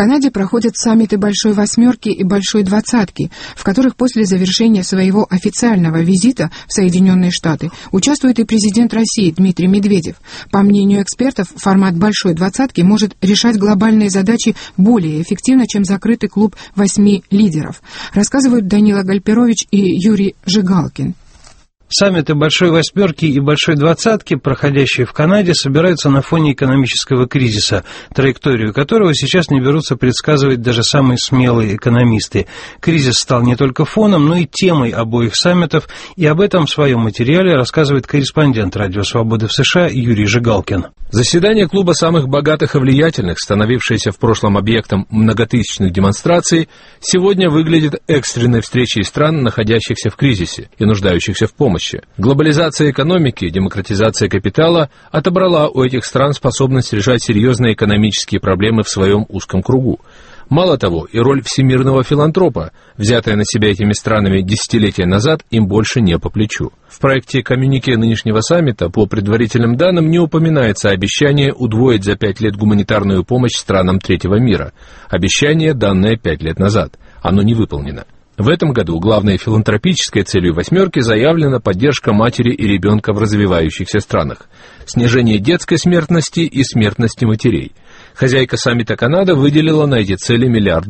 Канаде проходят саммиты Большой Восьмерки и Большой Двадцатки, в которых после завершения своего официального визита в Соединенные Штаты участвует и президент России Дмитрий Медведев. По мнению экспертов, формат Большой Двадцатки может решать глобальные задачи более эффективно, чем закрытый клуб 8 лидеров, рассказывают Данила Гальперович и Юрий Жигалкин. Саммиты Большой Восьмерки и Большой Двадцатки, проходящие в Канаде, собираются на фоне экономического кризиса, траекторию которого сейчас не берутся предсказывать даже самые смелые экономисты. Кризис стал не только фоном, но и темой обоих саммитов, и об этом в своем материале рассказывает корреспондент «Радио Свободы» в США Юрий Жигалкин. Заседание клуба самых богатых и влиятельных, становившееся в прошлом объектом многотысячных демонстраций, сегодня выглядит экстренной встречей стран, находящихся в кризисе и нуждающихся в помощи. Глобализация экономики, демократизация капитала отобрала у этих стран способность решать серьезные экономические проблемы в своем узком кругу. Мало того, и роль всемирного филантропа, взятая на себя этими странами десятилетия назад, им больше не по плечу. В проекте коммюнике нынешнего саммита по предварительным данным не упоминается обещание удвоить за 5 лет гуманитарную помощь странам третьего мира. Обещание, данное 5 лет назад. Оно не выполнено. В этом году главной филантропической целью «восьмерки» заявлена поддержка матери и ребенка в развивающихся странах, снижение детской смертности и смертности матерей. Хозяйка саммита Канада выделила на эти цели $1 миллиард.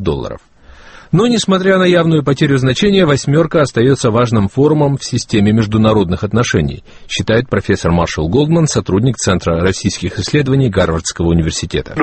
Но, несмотря на явную потерю значения, «восьмерка» остается важным форумом в системе международных отношений, считает профессор Маршал Голдман, сотрудник Центра российских исследований Гарвардского университета.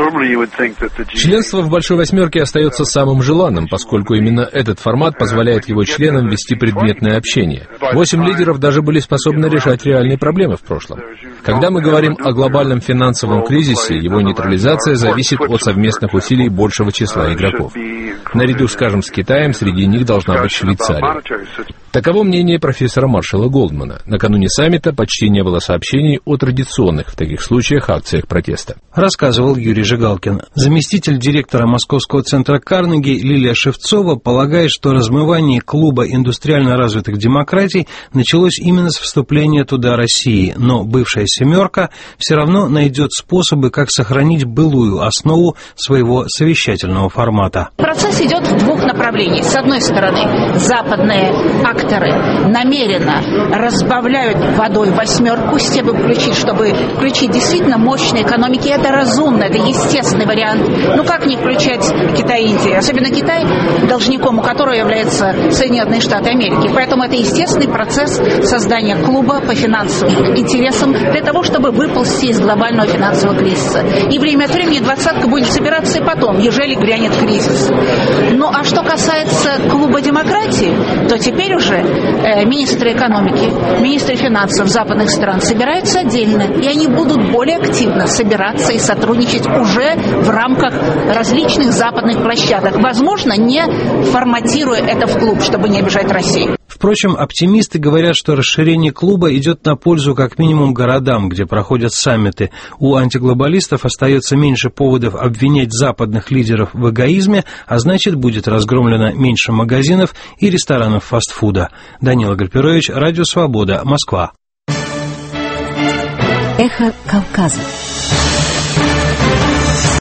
Членство в «Большой Восьмерке» остается самым желанным, поскольку именно этот формат позволяет его членам вести предметное общение. 8 лидеров даже были способны решать реальные проблемы в прошлом. Когда мы говорим о глобальном финансовом кризисе, его нейтрализация зависит от совместных усилий большего числа игроков. Наряду, скажем, с Китаем, среди них должна быть Швейцария. Таково мнение профессора Маршала Голдмана. Накануне саммита почти не было сообщений о традиционных в таких случаях акциях протеста. Рассказывал Юрий Жигалкин. Заместитель директора Московского центра Карнеги Лилия Шевцова полагает, что размывание клуба индустриально развитых демократий началось именно с вступления туда России, но бывшая «семерка» все равно найдет способы, как сохранить былую основу своего совещательного формата. Процесс идет в двух направлениях. С одной стороны, западные акторы намеренно разбавляют водой «восьмерку» с тем, чтобы включить действительно мощные экономики. Это разумно, это естественный вариант. Ну как не включать Китай и Индию? Особенно Китай, должником у которого являются Соединенные Штаты Америки. Поэтому это естественный процесс создания клуба по финансовым интересам для того, чтобы выползти из глобального финансового кризиса. И время от времени «двадцатка» будет собираться и потом, ежели грянет кризис. Ну а что касается клуба демократии, то теперь уже министры экономики, министры финансов западных стран собираются отдельно, и они будут более активно собираться и сотрудничать уже в рамках различных западных площадок, возможно, не форматируя это в клуб, чтобы не обижать Россию. Впрочем, оптимисты говорят, что расширение клуба идет на пользу как минимум городам, где проходят саммиты. У антиглобалистов остается меньше поводов обвинять западных лидеров в эгоизме, а значит, будет разгромлено меньше магазинов и ресторанов фастфуда. Данила Гальперович, Радио Свобода, Москва. Эхо Кавказа.